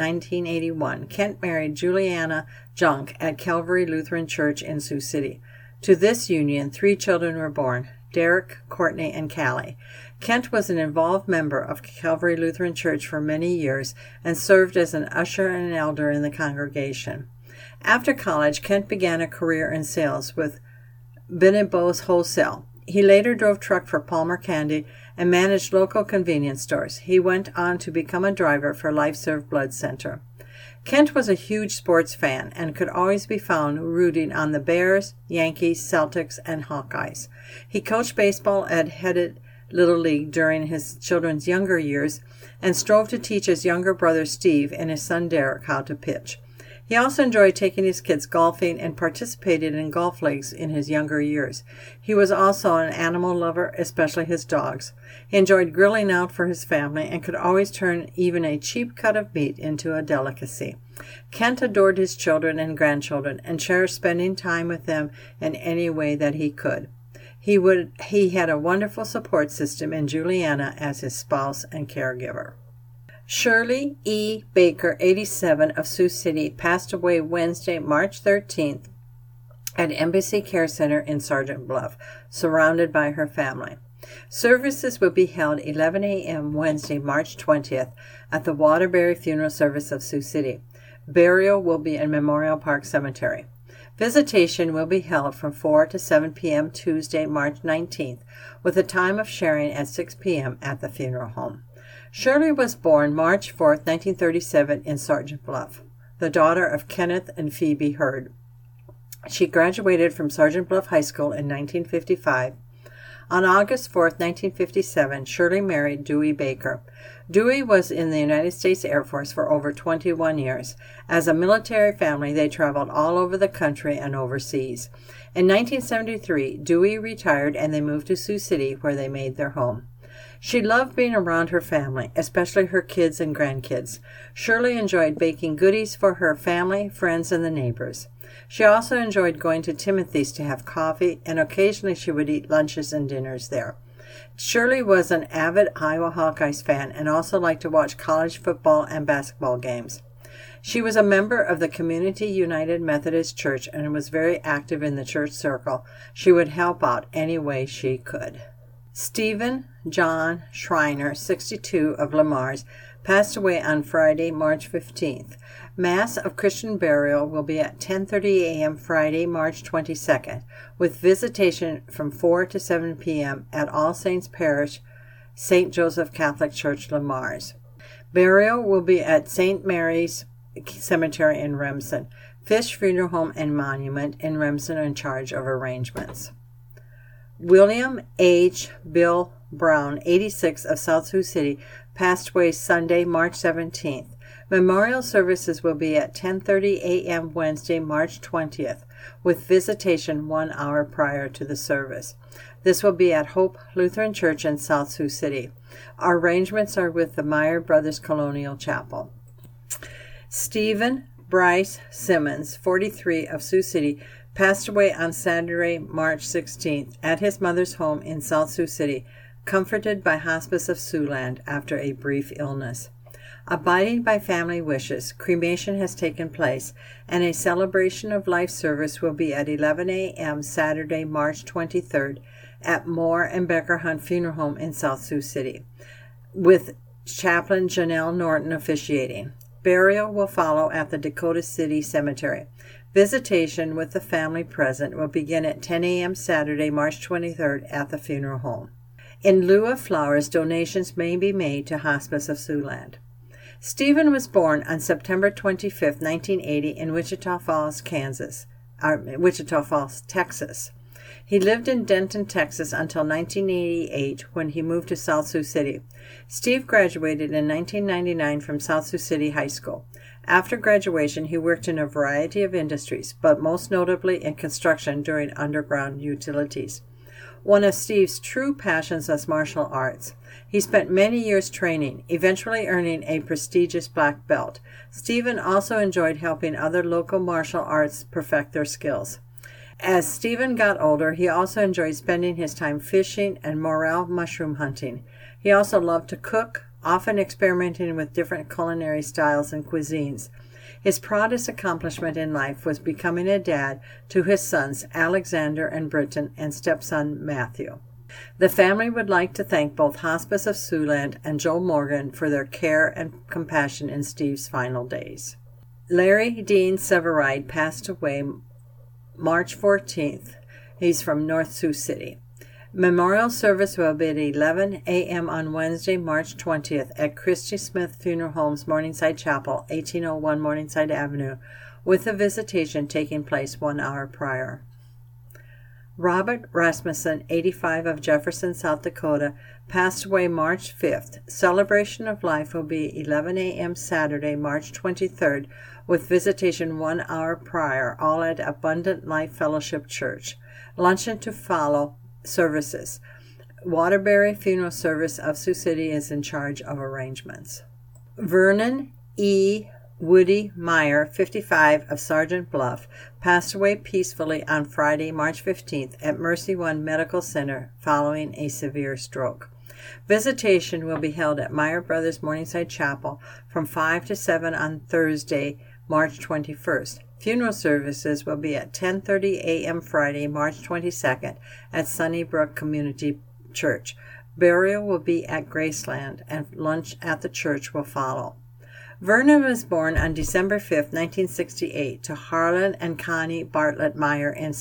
1981, Kent married Juliana Junk at Calvary Lutheran Church in Sioux City. To this union, 3 children were born: Derek, Courtney, and Callie. Kent was an involved member of Calvary Lutheran Church for many years and served as an usher and an elder in the congregation. After college, Kent began a career in sales with Benebo's Wholesale. He later drove truck for Palmer Candy and managed local convenience stores. He went on to become a driver for LifeServe Blood Center. Kent was a huge sports fan and could always be found rooting on the Bears, Yankees, Celtics, and Hawkeyes. He coached baseball at Headed Little League during his children's younger years and strove to teach his younger brother Steve and his son Derek how to pitch. He also enjoyed taking his kids golfing and participated in golf leagues in his younger years. He was also an animal lover, especially his dogs. He enjoyed grilling out for his family and could always turn even a cheap cut of meat into a delicacy. Kent adored his children and grandchildren and cherished spending time with them in any way that he could. He had a wonderful support system in Juliana as his spouse and caregiver. Shirley E. Baker, 87, of Sioux City, passed away Wednesday, March 13th at Embassy Care Center in Sergeant Bluff, surrounded by her family. Services will be held 11 a.m. Wednesday, March 20th at the Waterbury Funeral Service of Sioux City. Burial will be in Memorial Park Cemetery. Visitation will be held from 4 to 7 p.m. Tuesday, March 19th, with a time of sharing at 6 p.m. at the funeral home. Shirley was born March 4, 1937 in Sergeant Bluff, the daughter of Kenneth and Phoebe Hurd. She graduated from Sergeant Bluff High School in 1955. On August 4, 1957, Shirley married Dewey Baker. Dewey was in the United States Air Force for over 21 years. As a military family, they traveled all over the country and overseas. In 1973, Dewey retired and they moved to Sioux City, where they made their home. She loved being around her family, especially her kids and grandkids. Shirley enjoyed baking goodies for her family, friends, and the neighbors. She also enjoyed going to Timothy's to have coffee, and occasionally she would eat lunches and dinners there. Shirley was an avid Iowa Hawkeyes fan and also liked to watch college football and basketball games. She was a member of the Community United Methodist Church and was very active in the church circle. She would help out any way she could. Stephen John Schreiner, 62, of Le Mars, passed away on Friday, March 15th. Mass of Christian burial will be at 10:30 a.m. Friday, March 22nd, with visitation from 4 to 7 p.m. at All Saints Parish, St. Joseph Catholic Church, Le Mars. Burial will be at St. Mary's Cemetery in Remsen. Fish Funeral Home and Monument in Remsen are in charge of arrangements. William H. Bill Brown, 86, of South Sioux City, passed away Sunday, March 17th. Memorial services will be at 10:30 a.m. Wednesday, March 20th, with visitation 1 hour prior to the service. This will be at Hope Lutheran Church in South Sioux City. Our arrangements are with the Meyer Brothers Colonial Chapel. Stephen Bryce Simmons, 43, of Sioux City, passed away on Saturday, March 16th, at his mother's home in South Sioux City, comforted by Hospice of Siouxland after a brief illness. Abiding by family wishes, cremation has taken place, and a celebration of life service will be at 11 a.m. Saturday, March 23rd, at Moore and Becker Hunt Funeral Home in South Sioux City, with Chaplain Janelle Norton officiating. Burial will follow at the Dakota City Cemetery. Visitation with the family present will begin at 10 a.m. Saturday, March 23rd at the funeral home. In lieu of flowers, donations may be made to Hospice of Siouxland. Stephen was born on September 25, 1980 in Wichita Falls, Texas. He lived in Denton, Texas until 1988 when he moved to South Sioux City. Steve graduated in 1999 from South Sioux City High School. After graduation, he worked in a variety of industries, but most notably in construction during underground utilities. One of Steve's true passions was martial arts. He spent many years training, eventually earning a prestigious black belt. Stephen also enjoyed helping other local martial arts perfect their skills. As Stephen got older, he also enjoyed spending his time fishing and morel mushroom hunting. He also loved to cook, often experimenting with different culinary styles and cuisines. His proudest accomplishment in life was becoming a dad to his sons Alexander and Britton and stepson Matthew. The family would like to thank both Hospice of Siouxland and Joel Morgan for their care and compassion in Steve's final days. Larry Dean Severide passed away March 14th. He's from North Sioux City. Memorial service will be at 11 a.m. on Wednesday, March 20th at Christy Smith Funeral Homes, Morningside Chapel, 1801 Morningside Avenue, with the visitation taking place 1 hour prior. Robert Rasmussen, 85, of Jefferson, South Dakota, passed away March 5th. Celebration of life will be 11 a.m. Saturday, March 23rd, with visitation 1 hour prior, all at Abundant Life Fellowship Church. Luncheon to follow services. Waterbury Funeral Service of Sioux City is in charge of arrangements. Vernon E. Woody Meyer, 55, of Sergeant Bluff, passed away peacefully on Friday, March 15th at Mercy One Medical Center following a severe stroke. Visitation will be held at Meyer Brothers Morningside Chapel from 5 to 7 on Thursday, March 21st. Funeral services will be at 10:30 a.m. Friday, March 22nd at Sunnybrook Community Church. Burial will be at Graceland, and lunch at the church will follow. Vernon was born on December 5, 1968, to Harlan and Connie Bartlett Meyer in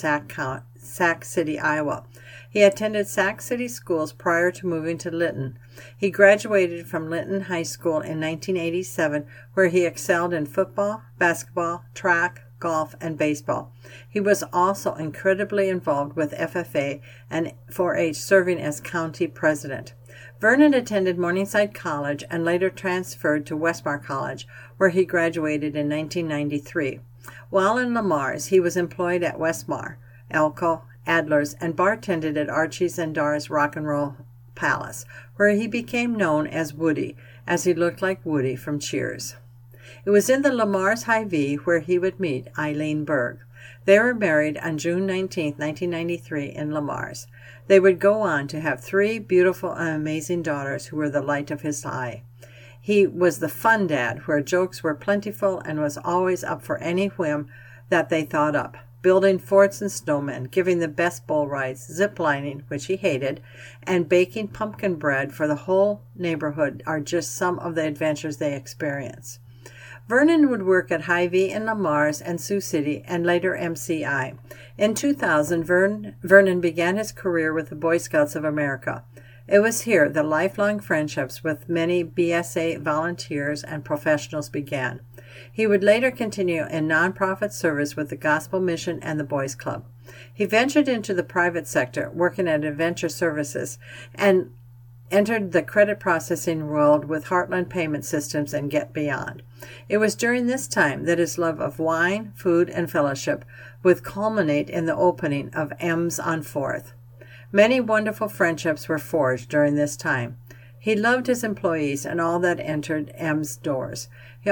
Sac City, Iowa. He attended Sac City schools prior to moving to Lytton. He graduated from Lytton High School in 1987, where he excelled in football, basketball, track, golf, and baseball. He was also incredibly involved with FFA and 4-H, serving as county president. Vernon attended Morningside College and later transferred to Westmar College, where he graduated in 1993. While in Le Mars, he was employed at Westmar, Elko, Adler's, and bartended at Archie's and Dar's Rock and Roll Palace, where he became known as Woody, as he looked like Woody from Cheers. It was in the Le Mars Hy-Vee where he would meet Eileen Berg. They were married on June 19, 1993 in Le Mars. They would go on to have 3 beautiful and amazing daughters who were the light of his eye. He was the fun dad where jokes were plentiful and was always up for any whim that they thought up. Building forts and snowmen, giving the best bull rides, zip-lining, which he hated, and baking pumpkin bread for the whole neighborhood are just some of the adventures they experienced. Vernon would work at Hy-Vee in Le Mars and Sioux City and later MCI. In 2000, Vernon began his career with the Boy Scouts of America. It was here the lifelong friendships with many BSA volunteers and professionals began. He would later continue in nonprofit service with the Gospel Mission and the Boys Club. He ventured into the private sector, working at Adventure Services, and entered the credit processing world with Heartland Payment Systems and Get Beyond. It was during this time that his love of wine, food, and fellowship would culminate in the opening of M's on 4th. Many wonderful friendships were forged during this time. He loved his employees and all that entered M's doors. He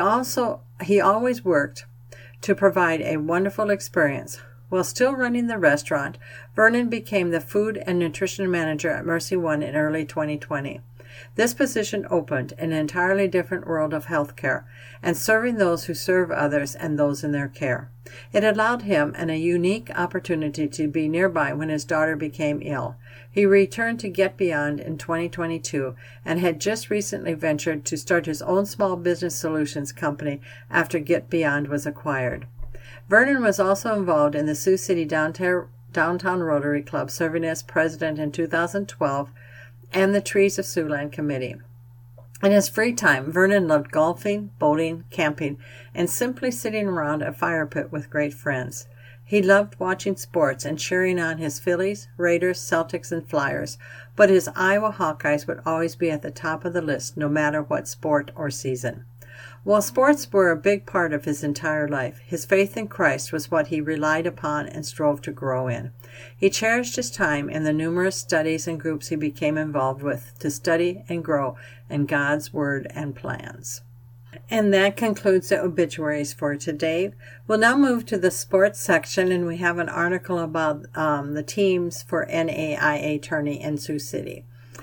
always worked to provide a wonderful experience. While still running the restaurant, Vernon became the food and nutrition manager at Mercy One in early 2020. This position opened an entirely different world of healthcare and serving those who serve others and those in their care. It allowed him a unique opportunity to be nearby when his daughter became ill. He returned to Get Beyond in 2022 and had just recently ventured to start his own small business solutions company after Get Beyond was acquired. Vernon was also involved in the Sioux City Downtown Rotary Club, serving as president in 2012, and the Trees of Siouxland Committee. In his free time, Vernon loved golfing, boating, camping, and simply sitting around a fire pit with great friends. He loved watching sports and cheering on his Phillies, Raiders, Celtics, and Flyers, but his Iowa Hawkeyes would always be at the top of the list, no matter what sport or season. While sports were a big part of his entire life, his faith in Christ was what he relied upon and strove to grow in. He cherished his time in the numerous studies and groups he became involved with to study and grow in God's Word and plans. And that concludes the obituaries for today. We'll now move to the sports section, and we have an article about the teams for NAIA tourney in Sioux City.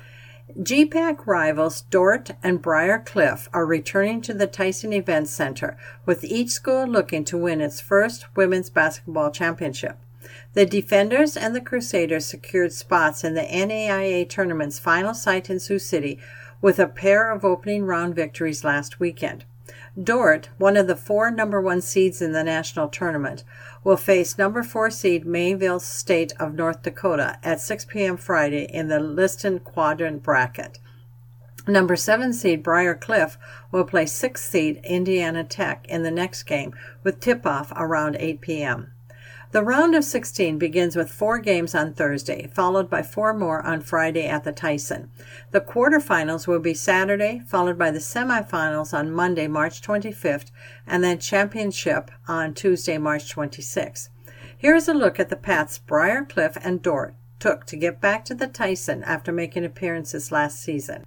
GPAC rivals Dordt and Briar Cliff are returning to the Tyson Events Center, with each school looking to win its first women's basketball championship. The Defenders and the Crusaders secured spots in the NAIA tournament's final site in Sioux City with a pair of opening round victories last weekend. Dordt, one of the 4 number 1 seeds in the national tournament, will face number 4 seed Mayville State of North Dakota at 6 p.m. Friday in the Liston Quadrant bracket. Number 7 seed Briar Cliff will play 6th seed Indiana Tech in the next game, with tip-off around 8 p.m. The round of 16 begins with 4 games on Thursday, followed by 4 more on Friday at the Tyson. The quarterfinals will be Saturday, followed by the semifinals on Monday, March 25th, and then championship on Tuesday, March 26th. Here's a look at the paths Briar Cliff and Dordt took to get back to the Tyson after making appearances last season.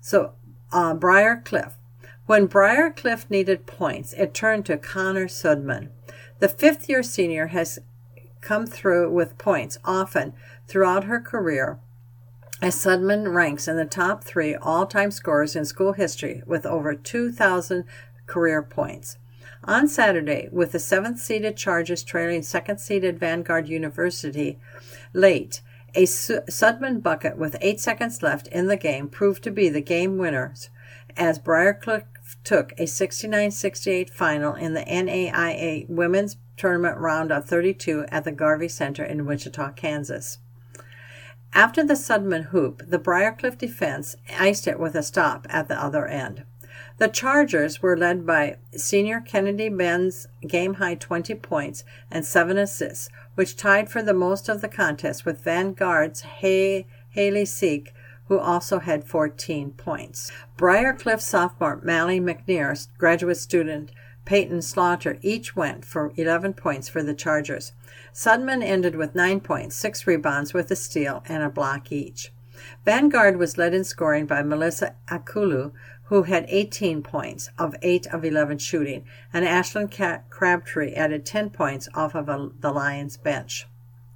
Briar Cliff. When Briar Cliff needed points, it turned to Connor Sudman. The 5th-year senior has come through with points often throughout her career, as Sudman ranks in the top 3 all-time scorers in school history with over 2,000 career points. On Saturday, with the 7th-seeded Chargers trailing 2nd-seeded Vanguard University late, a Sudman bucket with 8 seconds left in the game proved to be the game winners, as Briar Cliff took a 69-68 final in the NAIA Women's Tournament round of 32 at the Garvey Center in Wichita, Kansas. After the Sudman hoop, the Briar Cliff defense iced it with a stop at the other end. The Chargers were led by senior Kennedy Benz game-high 20 points and 7 assists, which tied for the most of the contest with Vanguard's Haley Seek, who also had 14 points. Briar Cliff sophomore Mally McNear, graduate student Peyton Slaughter each went for 11 points for the Chargers. Sudman ended with 9 points, 6 rebounds with a steal and a block each. Vanguard was led in scoring by Melissa Akulu, who had 18 points of 8 of 11 shooting, and Ashlyn Crabtree added 10 points off of the Lions bench.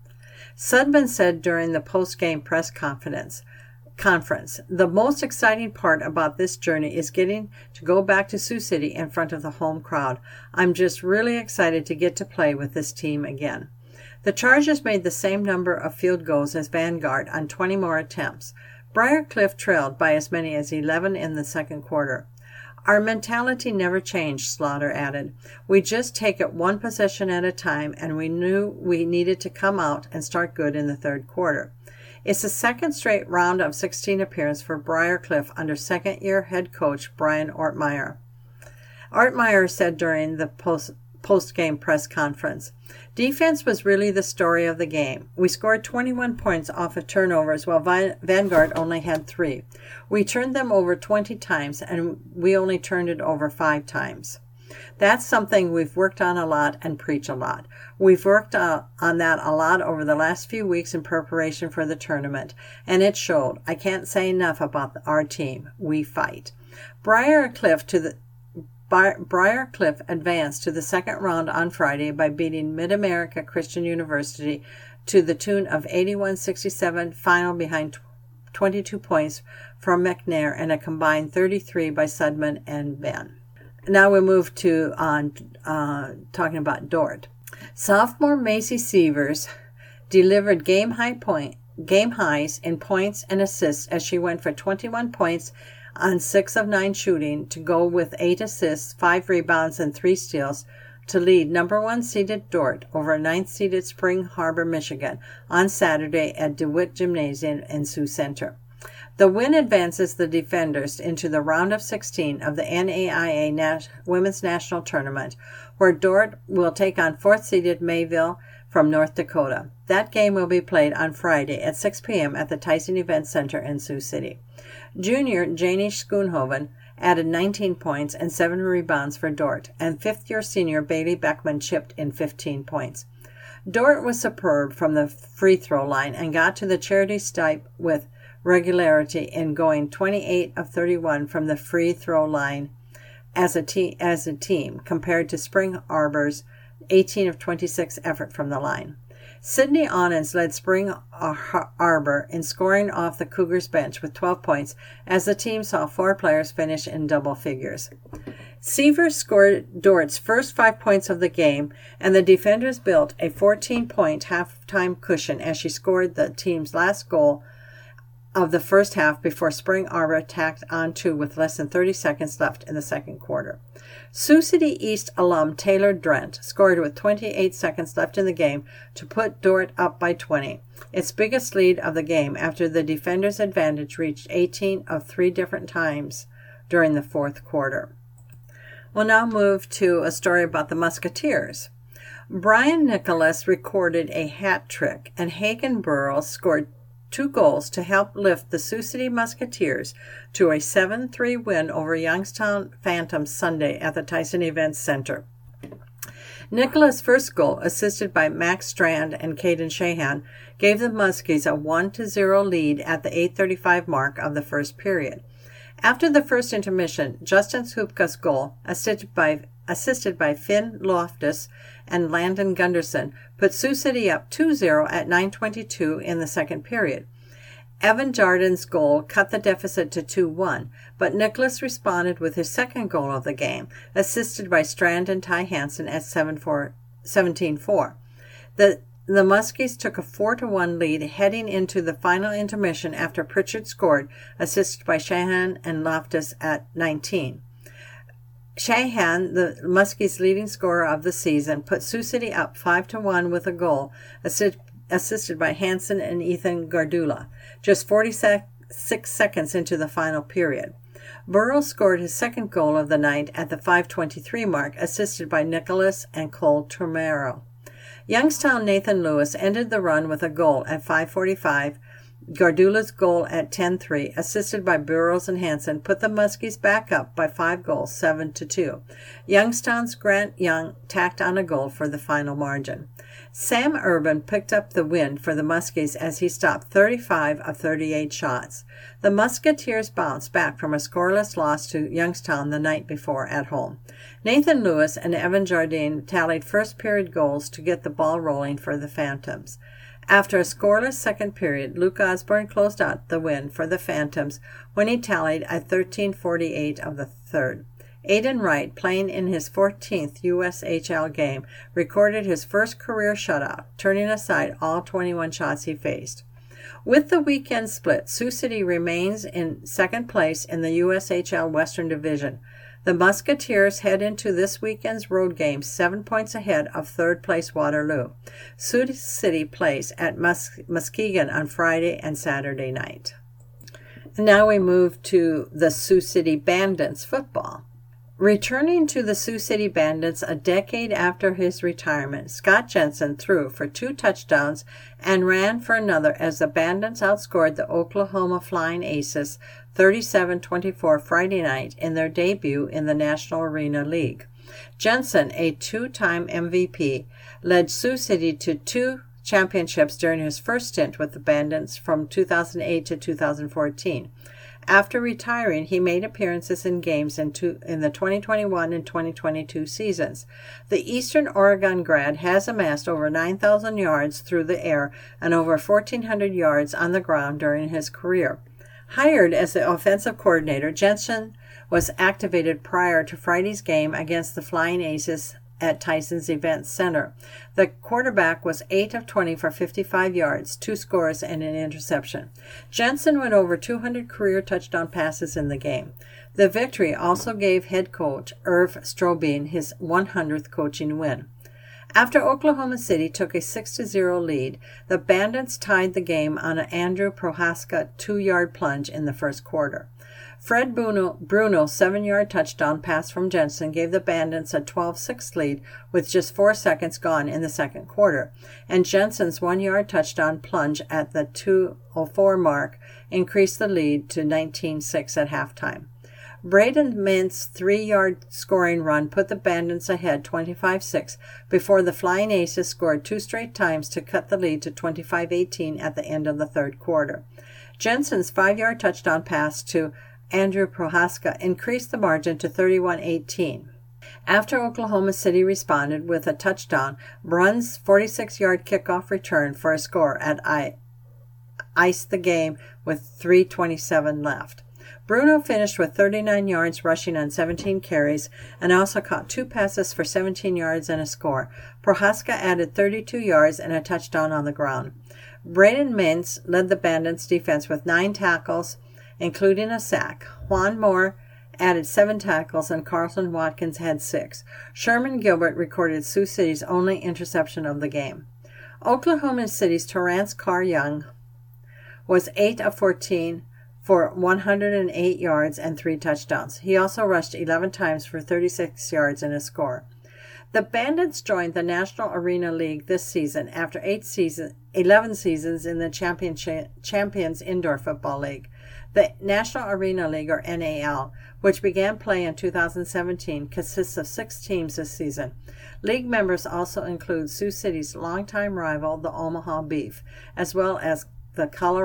Sudman said during the post-game press conference, "The most exciting part about this journey is getting to go back to Sioux City in front of the home crowd. I'm just really excited to get to play with this team again." The Chargers made the same number of field goals as Vanguard on 20 more attempts. Briar Cliff trailed by as many as 11 in the second quarter. "Our mentality never changed," Slaughter added. "We just take it one possession at a time, and we knew we needed to come out and start good in the third quarter." It's the second straight round of 16 appearance for Briar Cliff under second-year head coach Brian Ortmeyer. Ortmeyer said during the post-game press conference, "Defense was really the story of the game. We scored 21 points off of turnovers while Vanguard only had 3. We turned them over 20 times, and we only turned it over 5 times. That's something we've worked on a lot and preach a lot. We've worked on that a lot over the last few weeks in preparation for the tournament, and it showed. I can't say enough about our team. We fight." Briar Cliff advanced to the second round on Friday by beating Mid-America Christian University to the tune of 81-67 final behind 22 points from McNair and a combined 33 by Sudman and Ben. Now we move to talking about Dordt. Sophomore Macy Sievers delivered game highs in points and assists as she went for 21 points on 6 of 9 shooting to go with 8 assists, 5 rebounds, and 3 steals to lead number 1 seeded Dordt over 9th seeded Spring Harbor, Michigan on Saturday at DeWitt Gymnasium in Sioux Center. The win advances the defenders into the round of 16 of the NAIA Women's National Tournament, where Dordt will take on 4th seeded Mayville from North Dakota. That game will be played on Friday at 6 p.m. at the Tyson Event Center in Sioux City. Junior Janie Schoonhoven added 19 points and 7 rebounds for Dordt, and 5th-year senior Bailey Beckman chipped in 15 points. Dordt was superb from the free throw line and got to the charity stripe with regularity in going 28 of 31 from the free throw line as a team compared to Spring Harbor's 18 of 26 effort from the line. Sydney Onens led Spring Arbor in scoring off the Cougars bench with 12 points as the team saw 4 players finish in double figures. Sievers scored Dordt's first 5 points of the game, and the defenders built a 14-point halftime cushion as she scored the team's last goal of the first half before Spring Arbor tacked on 2 with less than 30 seconds left in the second quarter. Sioux City East alum Taylor Drent scored with 28 seconds left in the game to put Dordt up by 20, its biggest lead of the game after the defenders' advantage reached 18 of 3 different times during the fourth quarter. We'll now move to a story about the Musketeers. Brian Nicholas recorded a hat trick, and Hagen Burrows scored 2 goals to help lift the Sioux City Musketeers to a 7-3 win over Youngstown Phantoms Sunday at the Tyson Events Center. Nicholas' first goal, assisted by Max Strand and Caden Shahan, gave the Muskies a 1-0 lead at the 8:35 mark of the first period. After the first intermission, Justin Hupka's goal, assisted by Finn Loftus and Landon Gunderson, put Sioux City up 2-0 at 9:22 in the second period. Evan Jardin's goal cut the deficit to 2-1, but Nicholas responded with his second goal of the game, assisted by Strand and Ty Hansen at 17-4. The Muskies took a 4-1 lead heading into the final intermission after Pritchard scored, assisted by Shahan and Loftus at 19. Shahan, the Muskies' leading scorer of the season, put Sioux City up 5-1 with a goal, assisted by Hansen and Ethan Gardula, just 46 seconds into the final period. Burrows scored his second goal of the night at the 5:23 mark, assisted by Nicholas and Cole Turmero. Youngstown Nathan Lewis ended the run with a goal at 5:45. Gardula's goal at 10-3, assisted by Burrows and Hansen, put the Muskies back up by 5 goals, 7-2. Youngstown's Grant Young tacked on a goal for the final margin. Sam Urban picked up the win for the Muskies as he stopped 35 of 38 shots. The Musketeers bounced back from a scoreless loss to Youngstown the night before at home. Nathan Lewis and Evan Jardine tallied first-period goals to get the ball rolling for the Phantoms. After a scoreless second period, Luke Osborne closed out the win for the Phantoms when he tallied at 13:48 of the third. Aiden Wright, playing in his 14th USHL game, recorded his first career shutout, turning aside all 21 shots he faced. With the weekend split, Sioux City remains in second place in the USHL Western Division. The Musketeers head into this weekend's road game 7 points ahead of third-place Waterloo. Sioux City plays at Muskegon on Friday and Saturday night. And now we move to the Sioux City Bandits football. Returning to the Sioux City Bandits a decade after his retirement, Scott Jensen threw for 2 touchdowns and ran for another as the Bandits outscored the Oklahoma Flying Aces 37-24 Friday night in their debut in the National Arena League. Jensen, a 2-time MVP, led Sioux City to 2 championships during his first stint with the Bandits from 2008 to 2014. After retiring, he made appearances in games in the 2021 and 2022 seasons. The Eastern Oregon grad has amassed over 9,000 yards through the air and over 1,400 yards on the ground during his career. Hired as the offensive coordinator, Jensen was activated prior to Friday's game against the Flying Aces at Tyson's Events Center. The quarterback was 8 of 20 for 55 yards, 2 scores, and an interception. Jensen went over 200 career touchdown passes in the game. The victory also gave head coach Irv Strobing his 100th coaching win. After Oklahoma City took a 6-0 lead, the Bandits tied the game on an Andrew Prohaska 2-yard plunge in the first quarter. Fred Bruno's 7-yard touchdown pass from Jensen gave the Bandits a 12-6 lead with just 4 seconds gone in the second quarter, and Jensen's 1-yard touchdown plunge at the 2:04 mark increased the lead to 19-6 at halftime. Braden Mint's 3-yard scoring run put the Bandits ahead 25-6 before the Flying Aces scored 2 straight times to cut the lead to 25-18 at the end of the third quarter. Jensen's 5-yard touchdown pass to Andrew Prohaska increased the margin to 31-18. After Oklahoma City responded with a touchdown, Brunn's 46-yard kickoff return for a score iced the game with 3:27 left. Bruno finished with 39 yards rushing on 17 carries and also caught 2 passes for 17 yards and a score. Prohaska added 32 yards and a touchdown on the ground. Braden Mintz led the Bandits' defense with 9 tackles, including a sack. Juan Moore added 7 tackles and Carlton Watkins had 6. Sherman Gilbert recorded Sioux City's only interception of the game. Oklahoma City's Terrence Carr Young was 8 of 14 for 108 yards and 3 touchdowns. He also rushed 11 times for 36 yards and a score. The Bandits joined the National Arena League this season after 11 seasons in the Champions Indoor Football League. The National Arena League, or NAL, which began play in 2017, consists of 6 teams this season. League members also include Sioux City's longtime rival, the Omaha Beef, as well as the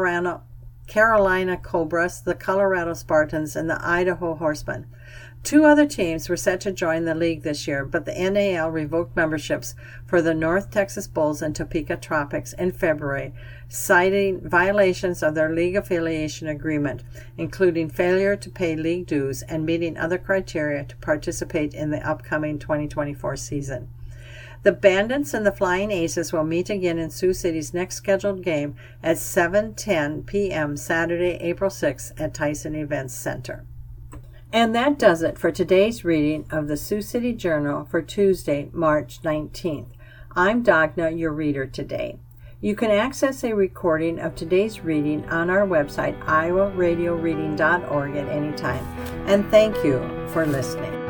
Carolina Cobras, the Colorado Spartans, and the Idaho Horsemen. 2 other teams were set to join the league this year, but the NAL revoked memberships for the North Texas Bulls and Topeka Tropics in February, citing violations of their league affiliation agreement, including failure to pay league dues and meeting other criteria to participate in the upcoming 2024 season. The Bandits and the Flying Aces will meet again in Sioux City's next scheduled game at 7:10 p.m. Saturday, April 6th at Tyson Events Center. And that does it for today's reading of the Sioux City Journal for Tuesday, March 19th. I'm Dagna, your reader today. You can access a recording of today's reading on our website, iowaradioreading.org, at any time. And thank you for listening.